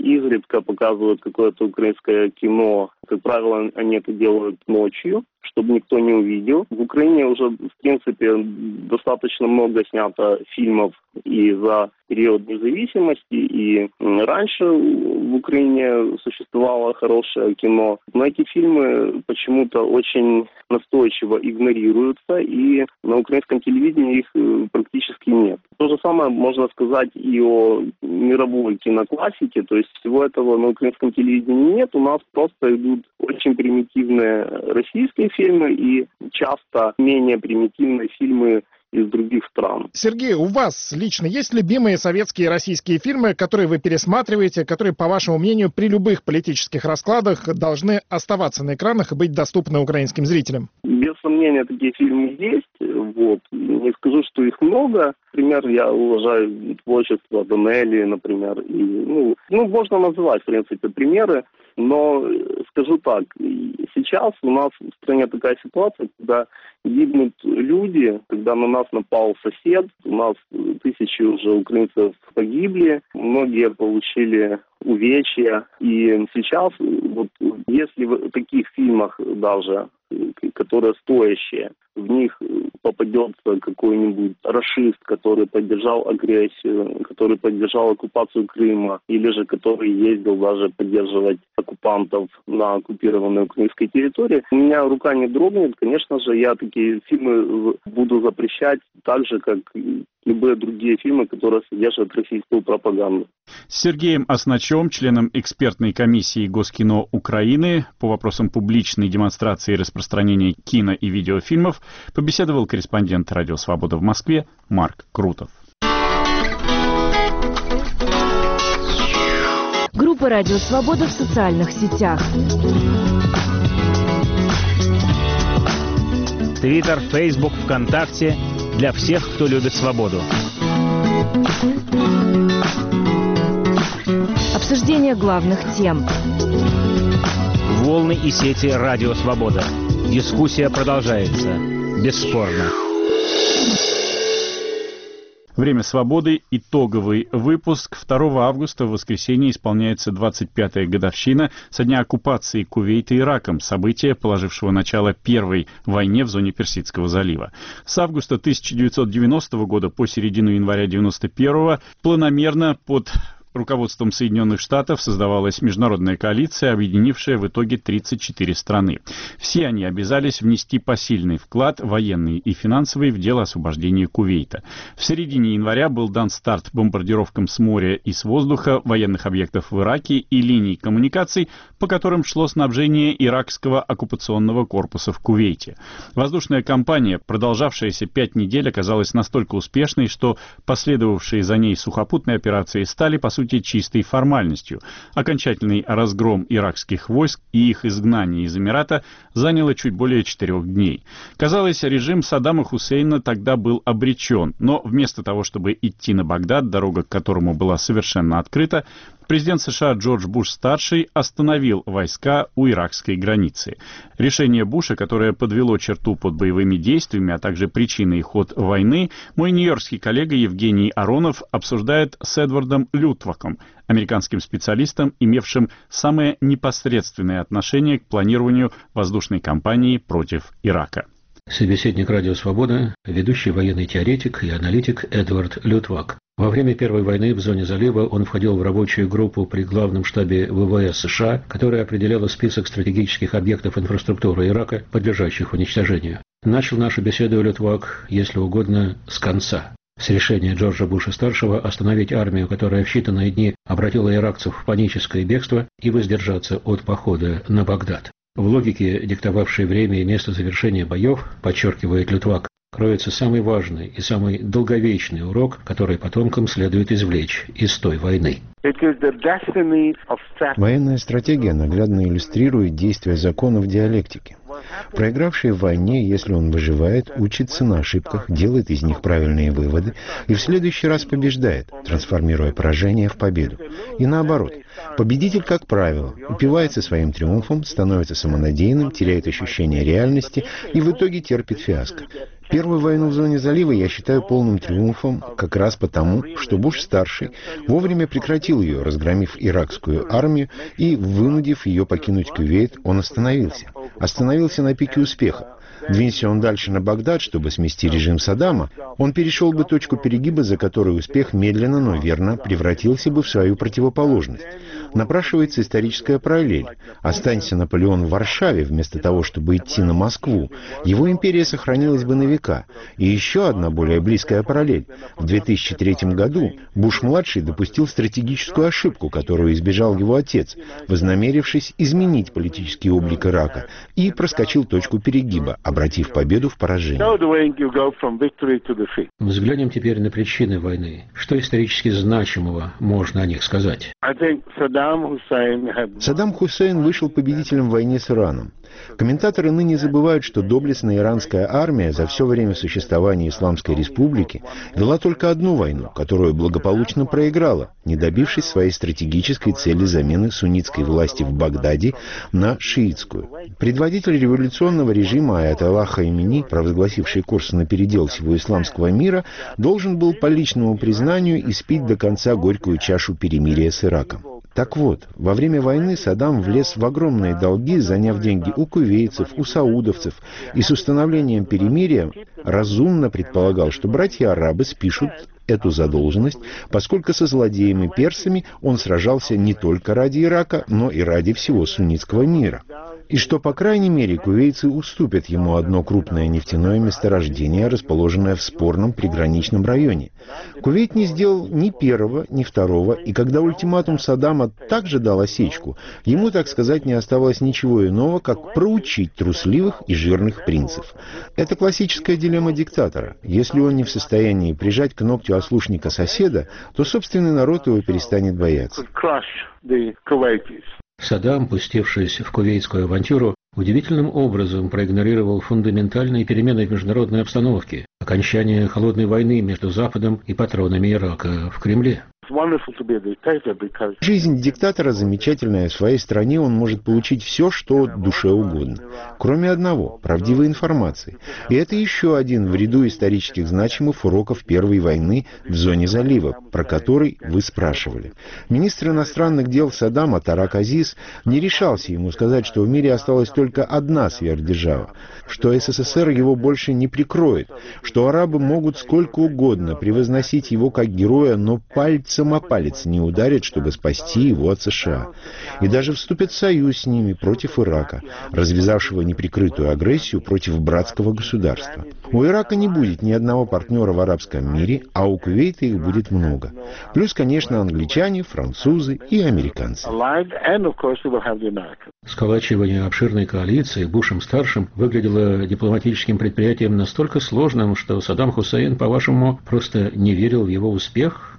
I: изредка показывают какое-то украинское кино. Как правило, они это делают ночью, чтобы никто не увидел. В Украине уже, в принципе, достаточно много снято фильмов и за период независимости, и раньше в Украине существовало хорошее кино. Но эти фильмы почему-то очень настойчиво игнорируются, и на украинском телевидении их практически нет. То же самое можно сказать и о мировой киноклассике, то есть всего этого на украинском телевидении нет, у нас просто идут очень примитивные российские фильмы и часто менее примитивные фильмы из других стран.
J: Сергей, у вас лично есть любимые советские и российские фильмы, которые вы пересматриваете, которые, по вашему мнению, при любых политических раскладах должны оставаться на экранах и быть доступны украинским зрителям?
I: Без сомнения, такие фильмы есть. Вот. Не скажу, что их много. Например, я уважаю творчество Донелли, например. И, ну, ну, можно называть, в принципе, примеры. Но скажу так, сейчас у нас в стране такая ситуация, когда гибнут люди, когда на нас напал сосед, у нас тысячи уже украинцев погибли, многие получили увечья. И сейчас, вот, если в таких фильмах даже, которые стоящие, в них попадется какой-нибудь рашист, который поддержал агрессию, который поддержал оккупацию Крыма, или же который ездил даже поддерживать оккупантов на оккупированной украинской территории, у меня рука не дрогнет. Конечно же, я такие фильмы буду запрещать так же, как любые другие фильмы, которые содержат российскую пропаганду.
A: С Сергеем Осначевым, членом экспертной комиссии Госкино Украины по вопросам публичной демонстрации и распространения кино и видеофильмов, побеседовал корреспондент «Радио Свобода» в Москве Марк Крутов.
F: Группа «Радио Свобода» в социальных сетях.
K: Твиттер, Фейсбук, ВКонтакте – для всех, кто любит свободу.
F: Обсуждение главных тем.
K: Волны и сети «Радио Свобода». Дискуссия продолжается. Бесспорно.
A: Время свободы. Итоговый выпуск. второго августа в воскресенье исполняется двадцать пятая годовщина со дня оккупации Кувейта Ираком, события, положившего начало первой войне в зоне Персидского залива. С августа тысяча девятьсот девяностого года по середину января девяносто первого планомерно под руководством Соединенных Штатов создавалась международная коалиция, объединившая в итоге тридцать четыре страны. Все они обязались внести посильный вклад, военный и финансовый, в дело освобождения Кувейта. В середине января был дан старт бомбардировкам с моря и с воздуха военных объектов в Ираке и линий коммуникаций, по которым шло снабжение иракского оккупационного корпуса в Кувейте. Воздушная кампания, продолжавшаяся пять недель, оказалась настолько успешной, что последовавшие за ней сухопутные операции стали, по сути, чистой формальностью. Окончательный разгром иракских войск и их изгнание из Эмирата заняло чуть более четырех дней. Казалось, режим Саддама Хусейна тогда был обречен, но вместо того, чтобы идти на Багдад, дорога к которому была совершенно открыта, президент США Джордж Буш-старший остановил войска у иракской границы. Решение Буша, которое подвело черту под боевыми действиями, а также причиной ход войны, мой нью-йоркский коллега Евгений Аронов обсуждает с Эдвардом Лютваком, американским специалистом, имевшим самое непосредственное отношение к планированию воздушной кампании против Ирака.
L: Собеседник «Радио Свобода», ведущий военный теоретик и аналитик Эдвард Лютвак. Во время Первой войны в зоне залива он входил в рабочую группу при главном штабе ВВС США, которая определяла список стратегических объектов инфраструктуры Ирака, подлежащих уничтожению. Начал нашу беседу Лютвак, если угодно, с конца. С решения Джорджа Буша-старшего остановить армию, которая в считанные дни обратила иракцев в паническое бегство, и воздержаться от похода на Багдад. В логике, диктовавшей время и место завершения боев, подчеркивает Лютвак, кроется самый важный и самый долговечный урок, который потомкам следует извлечь из той войны.
M: Военная стратегия наглядно иллюстрирует действия законов диалектики. Проигравший в войне, если он выживает, учится на ошибках, делает из них правильные выводы и в следующий раз побеждает, трансформируя поражение в победу. И наоборот, победитель, как правило, упивается своим триумфом, становится самонадеянным, теряет ощущение реальности и в итоге терпит фиаско. Первую войну в зоне залива я считаю полным триумфом как раз потому, что Буш-старший вовремя прекратил ее, разгромив иракскую армию и вынудив ее покинуть Кувейт, он остановился. Остановился на пике успеха. Двинься он дальше на Багдад, чтобы смести режим Саддама, он перешел бы точку перегиба, за которой успех медленно, но верно превратился бы в свою противоположность. Напрашивается историческая параллель. Останься Наполеон в Варшаве, вместо того, чтобы идти на Москву, его империя сохранилась бы на века. И еще одна более близкая параллель. В две тысячи третьем году Буш-младший допустил стратегическую ошибку, которую избежал его отец, вознамерившись изменить политический облик Ирака, и проскочил точку перегиба, обратив победу в поражение.
L: Взглянем теперь на причины войны. Что исторически значимого можно о них сказать?
M: Саддам Хусейн вышел победителем в войне с Ираном. Комментаторы ныне забывают, что доблестная иранская армия за все время существования Исламской Республики вела только одну войну, которую благополучно проиграла, не добившись своей стратегической цели замены суннитской власти в Багдаде на шиитскую. Предводитель революционного режима Аятолла Хаминеи, провозгласивший курс на передел всего исламского мира, должен был по личному признанию испить до конца горькую чашу перемирия с Ираком. Так вот, во время войны Саддам влез в огромные долги, заняв деньги у кувейцев, у саудовцев, и с установлением перемирия разумно предполагал, что братья-арабы спишут эту задолженность, поскольку со злодеями персами он сражался не только ради Ирака, но и ради всего суннитского мира. И что, по крайней мере, кувейцы уступят ему одно крупное нефтяное месторождение, расположенное в спорном приграничном районе. Кувейт не сделал ни первого, ни второго, и когда ультиматум Саддама также дал осечку, ему, так сказать, не оставалось ничего иного, как проучить трусливых и жирных принцев. Это классическая дилемма диктатора. Если он не в состоянии прижать к ногтю ослушника соседа, то собственный народ его перестанет бояться.
L: Саддам, пустившись в кувейтскую авантюру, удивительным образом проигнорировал фундаментальные перемены в международной обстановке, окончание холодной войны между Западом и патронами Ирака в Кремле.
M: Жизнь диктатора замечательная. В своей стране он может получить все, что душе угодно. Кроме одного – правдивой информации. И это еще один в ряду исторических значимых уроков Первой войны в зоне залива, про который вы спрашивали. Министр иностранных дел Саддама Тарак Азиз не решался ему сказать, что в мире осталась только одна сверхдержава, что СССР его больше не прикроет, что арабы могут сколько угодно превозносить его как героя, но пальцем о палец не ударит, чтобы спасти его от США. И даже вступят в союз с ними против Ирака, развязавшего неприкрытую агрессию против братского государства. У Ирака не будет ни одного партнера в арабском мире, а у Кувейта их будет много. Плюс, конечно, англичане, французы и американцы.
L: Сколачивание обширной коалиции Бушем-старшим выглядело дипломатическим предприятием настолько сложным, что Саддам Хусейн, по-вашему, просто не верил в его успех?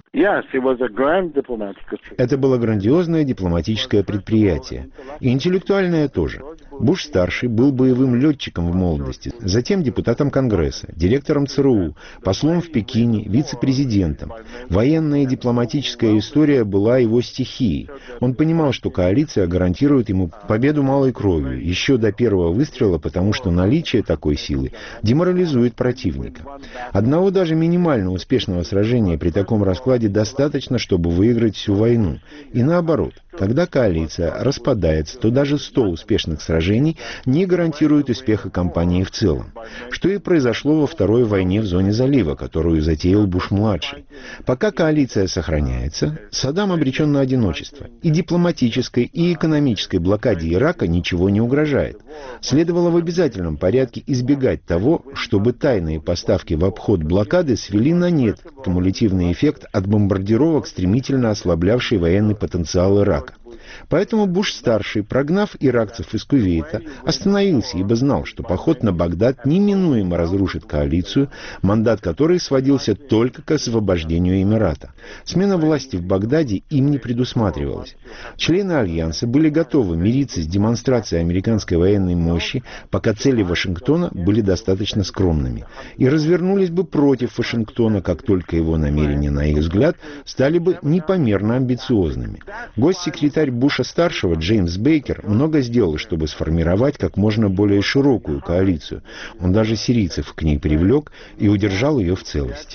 M: Это было грандиозное дипломатическое предприятие. И интеллектуальное тоже. Буш-старший был боевым летчиком в молодости, затем депутатом Конгресса, директором ЦРУ, послом в Пекине, вице-президентом. Военная и дипломатическая история была его стихией. Он понимал, что коалиция гарантирует ему победу малой кровью, еще до первого выстрела, потому что наличие такой силы деморализует противника. Одного даже минимально успешного сражения при таком раскладе достаточно, чтобы выиграть всю войну. И наоборот, когда коалиция распадается, то даже сто успешных сражений не гарантирует успеха кампании в целом. Что и произошло во Второй войне в зоне залива, которую затеял Буш-младший. Пока коалиция сохраняется, Саддам обречен на одиночество. И дипломатической, и экономической блокаде Ирака ничего не угрожает. Следовало в обязательном порядке избегать того, чтобы тайные поставки в обход блокады свели на нет кумулятивный эффект от бомбардировок, стремительно ослаблявший военный потенциал Ирака. Поэтому Буш-старший, прогнав иракцев из Кувейта, остановился, ибо знал, что поход на Багдад неминуемо разрушит коалицию, мандат которой сводился только к освобождению Эмирата. Смена власти в Багдаде им не предусматривалась. Члены Альянса были готовы мириться с демонстрацией американской военной мощи, пока цели Вашингтона были достаточно скромными, и развернулись бы против Вашингтона, как только его намерения, на их взгляд, стали бы непомерно амбициозными. Госсекретарь Буша-старшего Джеймс Бейкер много сделал, чтобы сформировать как можно более широкую коалицию. Он даже сирийцев к ней привлек и удержал ее в целости.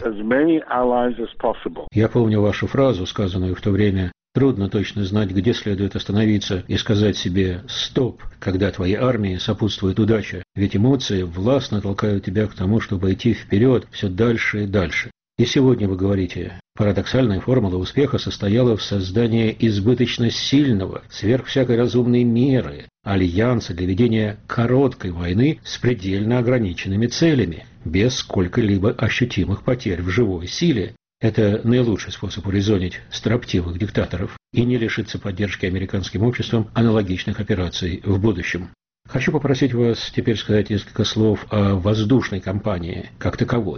L: Я помню вашу фразу, сказанную в то время: «Трудно точно знать, где следует остановиться и сказать себе «стоп», когда твоей армии сопутствует удача, ведь эмоции властно толкают тебя к тому, чтобы идти вперед все дальше и дальше». И сегодня вы говорите: парадоксальная формула успеха состояла в создании избыточно сильного, сверх всякой разумной меры, альянса для ведения короткой войны с предельно ограниченными целями, без сколько-либо ощутимых потерь в живой силе. Это наилучший способ урезонить строптивых диктаторов и не лишиться поддержки американским обществом аналогичных операций в будущем. Хочу попросить вас теперь сказать несколько слов о воздушной кампании как таковой.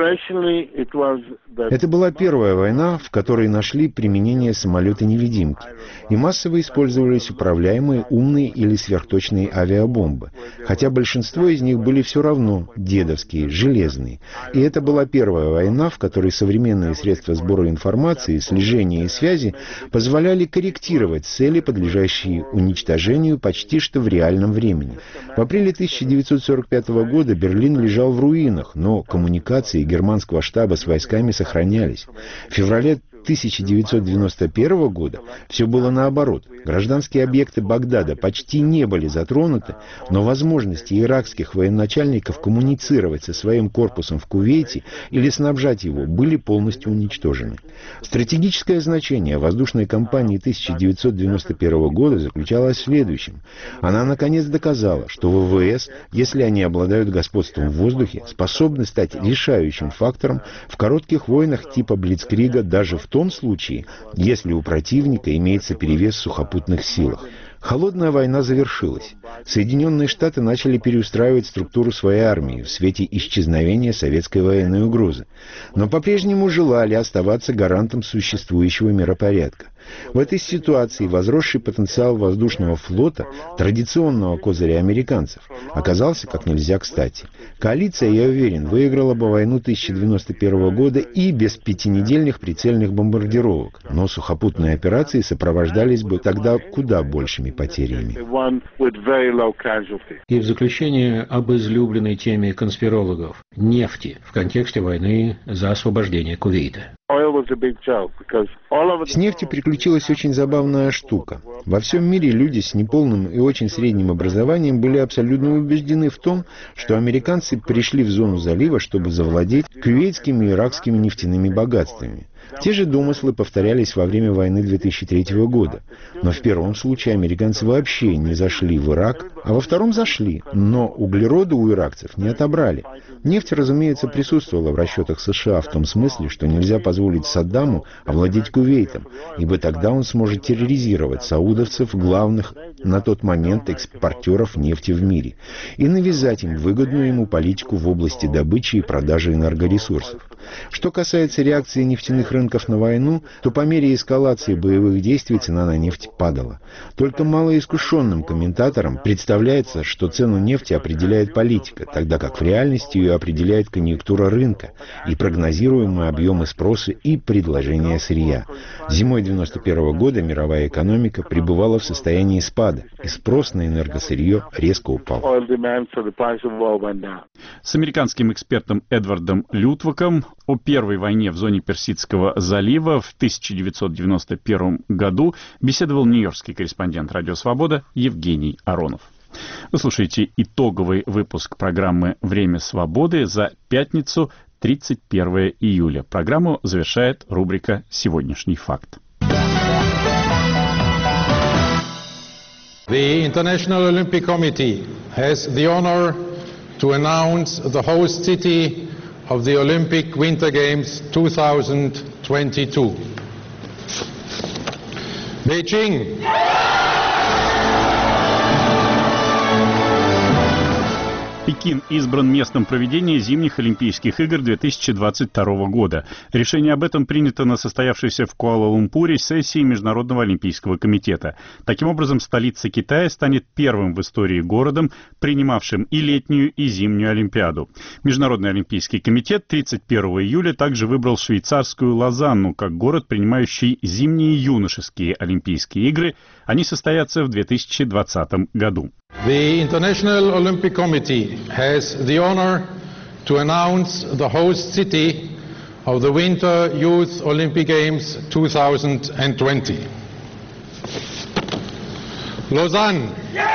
M: Это была первая война, в которой нашли применение самолета-невидимки, и массово использовались управляемые умные или сверхточные авиабомбы, хотя большинство из них были все равно дедовские, железные. И это была первая война, в которой современные средства сбора информации, слежения и связи позволяли корректировать цели, подлежащие уничтожению почти что в реальном времени. В апреле тысяча девятьсот сорок пятого года Берлин лежал в руинах, но коммуникации германского штаба с войсками сохранялись. В феврале тысяча девятьсот девяносто первого года все было наоборот. Гражданские объекты Багдада почти не были затронуты, но возможности иракских военачальников коммуницировать со своим корпусом в Кувейте или снабжать его были полностью уничтожены. Стратегическое значение воздушной кампании тысяча девятьсот девяносто первого года заключалось в следующем. Она наконец доказала, что ВВС, если они обладают господством в воздухе, способны стать решающим фактором в коротких войнах типа Блицкрига даже в В том случае, если у противника имеется перевес в сухопутных силах. Холодная война завершилась. Соединенные Штаты начали переустраивать структуру своей армии в свете исчезновения советской военной угрозы, но по-прежнему желали оставаться гарантом существующего миропорядка. В этой ситуации возросший потенциал воздушного флота, традиционного козыря американцев, оказался как нельзя кстати. Коалиция, я уверен, выиграла бы войну тысяча девятьсот девяносто первого года и без пятинедельных прицельных бомбардировок, но сухопутные операции сопровождались бы тогда куда большими потерями.
L: И в заключение об излюбленной теме конспирологов – нефти в контексте войны за освобождение Кувейта.
M: С нефтью приключилась очень забавная штука. Во всем мире люди с неполным и очень средним образованием были абсолютно убеждены в том, что американцы пришли в зону залива, чтобы завладеть кувейтскими и иракскими нефтяными богатствами. Те же домыслы повторялись во время войны две тысячи третьего года. Но в первом случае американцы вообще не зашли в Ирак, а во втором зашли, но углерода у иракцев не отобрали. Нефть, разумеется, присутствовала в расчетах США в том смысле, что нельзя позволить Саддаму овладеть Кувейтом, ибо тогда он сможет терроризировать саудовцев, главных на тот момент экспортеров нефти в мире, и навязать им выгодную ему политику в области добычи и продажи энергоресурсов. Что касается реакции нефтяных рынков на войну, то по мере эскалации боевых действий цена на нефть падала. Только малоискушенным комментаторам представляется, что цену нефти определяет политика, тогда как в реальности ее определяет конъюнктура рынка и прогнозируемые объемы спроса и предложения сырья. Зимой девяносто первого года мировая экономика пребывала в состоянии спада, и спрос на энергосырье резко упал.
A: С американским экспертом Эдвардом Лютваком о первой войне в зоне Персидского залива в тысяча девятьсот девяносто первом году беседовал нью-йоркский корреспондент «Радио Свобода» Евгений Аронов. Вы слушаете итоговый выпуск программы «Время свободы» за пятницу, тридцать первое июля. Программу завершает рубрика «Сегодняшний факт».
N: The International Olympic Committee has the honor to announce the host city of the Olympic Winter Games twenty twenty-two. Beijing.
A: Пекин избран местом проведения зимних Олимпийских игр две тысячи двадцать второго года. Решение об этом принято на состоявшейся в Куала-Лумпуре сессии Международного Олимпийского комитета. Таким образом, столица Китая станет первым в истории городом, принимавшим и летнюю, и зимнюю Олимпиаду. Международный Олимпийский комитет тридцать первого июля также выбрал швейцарскую Лозанну как город, принимающий зимние юношеские Олимпийские игры. Они состоятся в две тысячи двадцатом году.
N: The International Olympic Committee has the honor to announce the host city of the Winter Youth Olympic Games twenty twenty. Lausanne.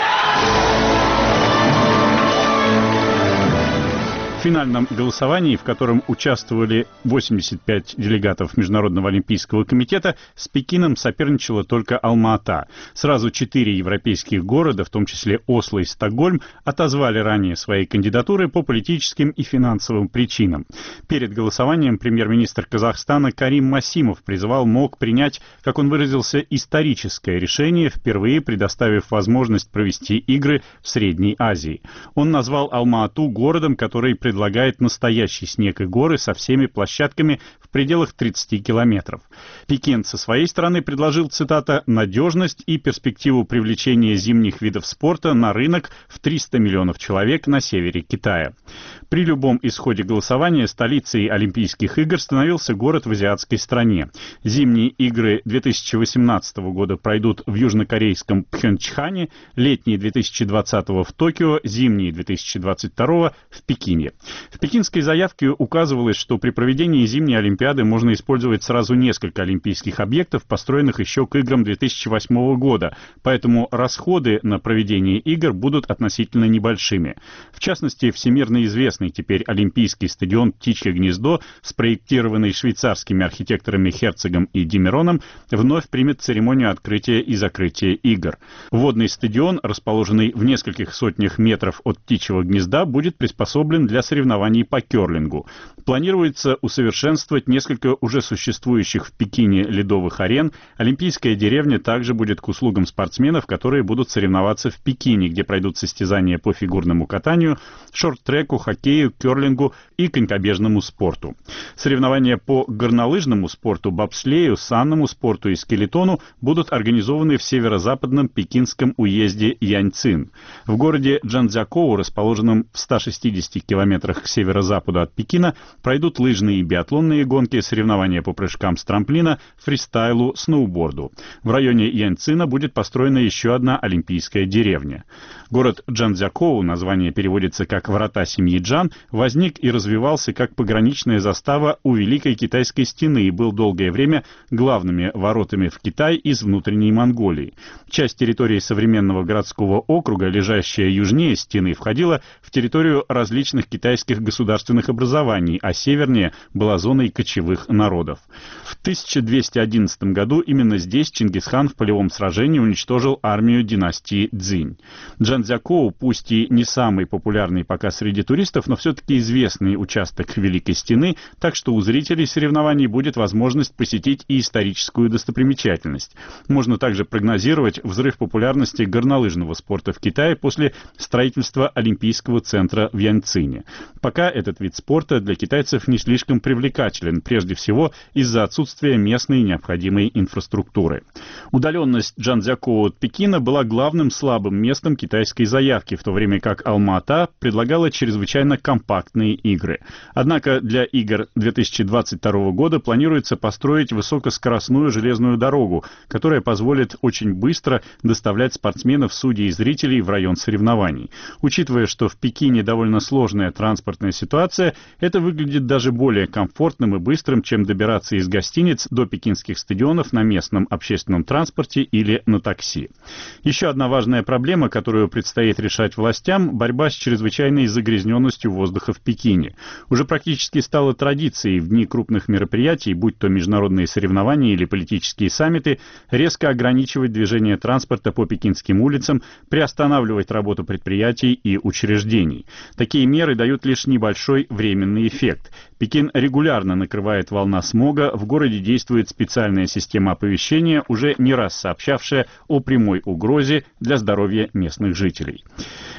A: В финальном голосовании, в котором участвовали восемьдесят пять делегатов Международного Олимпийского комитета, с Пекином соперничала только Алма-Ата. Сразу четыре европейских города, в том числе Осло и Стокгольм, отозвали ранее свои кандидатуры по политическим и финансовым причинам. Перед голосованием премьер-министр Казахстана Карим Масимов призывал МОК принять, как он выразился, историческое решение, впервые предоставив возможность провести игры в Средней Азии. Он назвал Алма-Ату городом, который предлагает настоящий снег и горы со всеми площадками в пределах тридцати километров. Пекин со своей стороны предложил, цитата, «надежность и перспективу привлечения зимних видов спорта на рынок в триста миллионов человек на севере Китая». При любом исходе голосования столицей Олимпийских игр становился город в азиатской стране. Зимние игры две тысячи восемнадцатого года пройдут в южнокорейском Пхенчхане, летние две тысячи двадцатого в Токио, зимние две тысячи двадцать второго в Пекине. В пекинской заявке указывалось, что при проведении зимней Олимпиады можно использовать сразу несколько олимпийских объектов, построенных еще к играм две тысячи восьмого года, поэтому расходы на проведение игр будут относительно небольшими. В частности, всемирно известный теперь Олимпийский стадион «Птичье гнездо», спроектированный швейцарскими архитекторами Херцогом и Демероном, вновь примет церемонию открытия и закрытия игр. Водный стадион, расположенный в нескольких сотнях метров от «Птичьего гнезда», будет приспособлен для соревнований по керлингу. Планируется усовершенствовать несколько уже существующих в Пекине ледовых арен. Олимпийская деревня также будет к услугам спортсменов, которые будут соревноваться в Пекине, где пройдут состязания по фигурному катанию, шорт-треку, хоккею, керлингу и конькобежному спорту. Соревнования по горнолыжному спорту, бобслею, санному спорту и скелетону будут организованы в северо-западном пекинском уезде Яньцин. В городе Чжанцзякоу, расположенном в ста шестидесяти километрах к северо-западу от Пекина, пройдут лыжные и биатлонные гонки, соревнования по прыжкам с трамплина, фристайлу, сноуборду. В районе Яньцина будет построена еще одна олимпийская деревня. Город Чжанцзякоу, название переводится как «Врата семьи Джан», возник и развивался как пограничная застава у Великой Китайской стены и был долгое время главными воротами в Китай из внутренней Монголии. Часть территории современного городского округа, лежащая южнее стены, входила в территорию различных китайских государственных образований, а севернее была зоной кочевых народов. В тысяча двести одиннадцатом году именно здесь Чингисхан в полевом сражении уничтожил армию династии Цзинь. Чжанцзякоу, пусть и не самый популярный пока среди туристов, но все-таки известный участок Великой Стены, так что у зрителей соревнований будет возможность посетить и историческую достопримечательность. Можно также прогнозировать взрыв популярности горнолыжного спорта в Китае после строительства Олимпийского центра в Яньцине. Пока этот вид спорта для китайцев не слишком привлекателен, прежде всего из-за отсутствия местной необходимой инфраструктуры. Удаленность Чжанцзякоу от Пекина была главным слабым местом китайской заявки, в то время как Алма-Ата предлагала чрезвычайно компактные игры. Однако для игр две тысячи двадцать второго года планируется построить высокоскоростную железную дорогу, которая позволит очень быстро доставлять спортсменов, судей и зрителей в район соревнований. Учитывая, что в Пекине довольно сложная транспортная ситуация, это выглядит даже более комфортным и быстрым, чем добираться из гостиниц до пекинских стадионов на местном общественном транспорте или на такси. Еще одна важная проблема, которую предстоит решать властям – борьба с чрезвычайной загрязненностью воздуха в Пекине. Уже практически стало традицией в дни крупных мероприятий, будь то международные соревнования или политические саммиты, резко ограничивать движение транспорта по пекинским улицам, приостанавливать работу предприятий и учреждений. Такие меры дают лишь небольшой временный эффект. Пекин регулярно накрывает волна смога, в городе действует специальная система оповещения, уже не раз сообщавшая о прямой угрозе для здоровья местных жителей.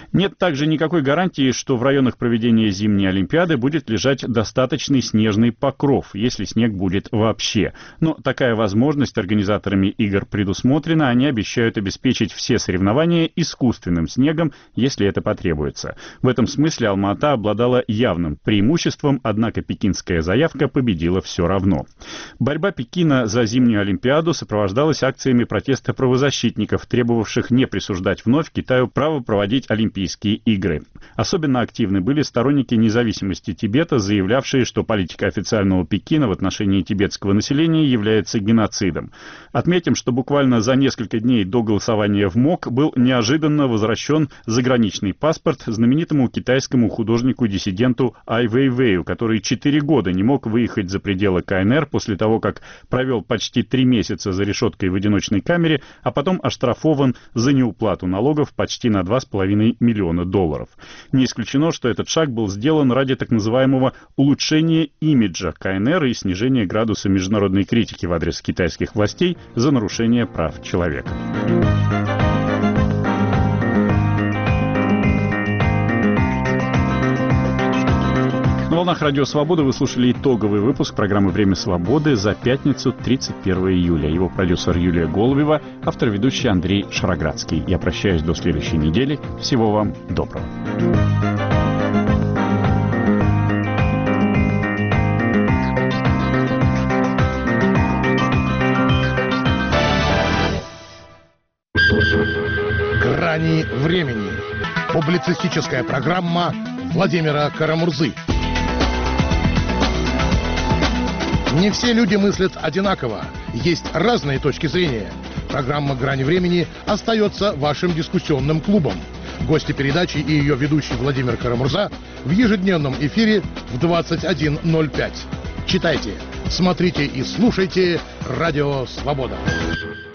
A: Нет также никакой гарантии, что в районах проведения зимней Олимпиады будет лежать достаточный снежный покров, если снег будет вообще. Но такая возможность организаторами игр предусмотрена, они обещают обеспечить все соревнования искусственным снегом, если это потребуется. В этом смысле Алма-Ата обладала явным преимуществом, однако пекинская заявка победила все равно. Борьба Пекина за зимнюю Олимпиаду сопровождалась акциями протеста правозащитников, требовавших не присуждать вновь Китаю право проводить Олимпийские игры. Особенно активны были сторонники независимости Тибета, заявлявшие, что политика официального Пекина в отношении тибетского населения является геноцидом. Отметим, что буквально за несколько дней до голосования в МОК был неожиданно возвращен заграничный паспорт знаменитому китайскому художнику-диссиденту Ай Вэйвэю, который четыре года не мог выехать за пределы Ка Эн Эр после того, как провел почти три месяца за решеткой в одиночной камере, а потом оштрафован за неуплату налогов почти на два с половиной миллиона долларов. Не исключено, что этот шаг был сделан ради так называемого улучшения имиджа Ка Эн Эр и снижения градуса международной критики в адрес китайских властей за нарушение прав человека. На волнах Радио Свобода вы слушали итоговый выпуск программы «Время свободы» за пятницу, тридцать первого июля. Его продюсер Юлия Голубева, автор ведущий Андрей Шароградский. Я прощаюсь до следующей недели. Всего вам доброго.
O: «Грани времени». Публицистическая программа Владимира Карамурзы. Не все люди мыслят одинаково. Есть разные точки зрения. Программа «Грани времени» остается вашим дискуссионным клубом. Гости передачи и ее ведущий Владимир Карамурза в ежедневном эфире в двадцать один ноль пять. Читайте, смотрите и слушайте «Радио Свобода».